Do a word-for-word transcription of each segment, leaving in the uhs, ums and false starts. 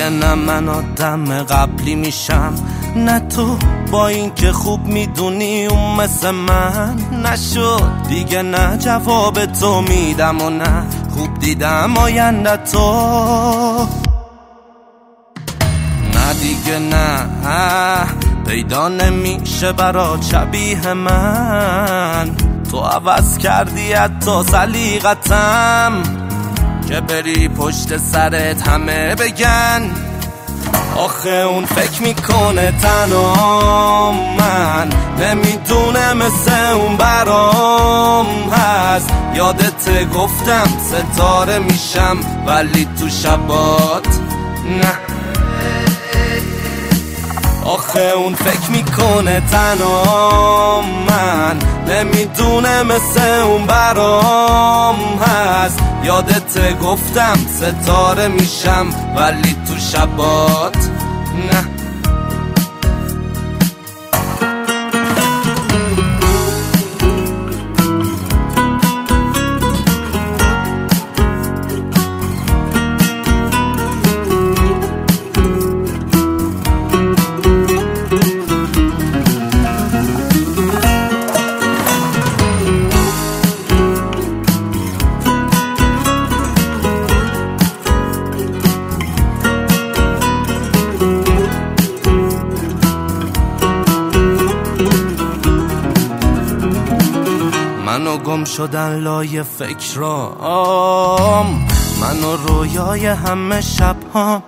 دیگه نه من آدم قبلی میشم نه تو، با این که خوب میدونی اون مثل من نشد. دیگه نه جواب تو میدم و نه خوب دیدم آینده تو. نه دیگه نه پیدا نمیشه برا شبیه من. تو عوض کردی حتی سلیقتم که بری پشت سرت همه بگن آخه اون فکر میکنه تنها من نمیدونه مثل اون برام هست. یادت گفتم ستاره میشم ولی تو شبات نه. آخه اون فکر میکنه تنها من نمیدونه مثل اون برام هست. یادت گفتم ستاره میشم ولی تو شبات نه. منو گم شدن لای فکرام، منو رویای همه شبهام،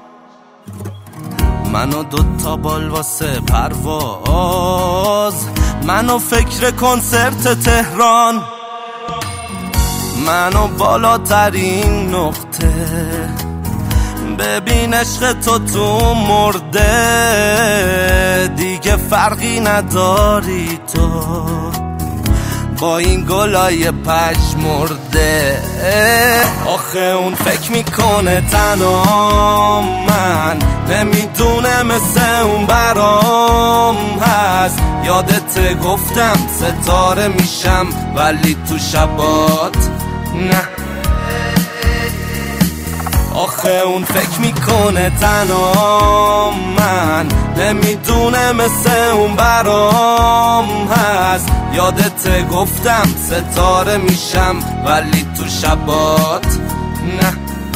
منو دوتا بال واسه پرواز، منو فکر کنسرت تهران، منو بالاترین نقطه. ببین عشق تو تو مرده دیگه فرقی نداری تو با این گلای پژمرده. آخه اون فکر میکنه تنها من نمیدونه مثل اون برام هست. یادت گفتم ستاره میشم ولی تو شبات نه. آخه اون فکر میکنه تنها من نمیدونه مثل اون برام هست. یادت گفتم ستاره میشم ولی تو شبات نه.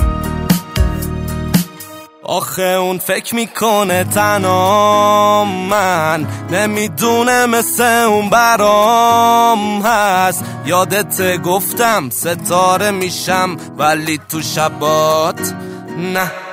آخه اون فکر میکنه تنها من نمیدونه مثل اون برام هست. یادت گفتم ستاره میشم ولی تو شبات نه.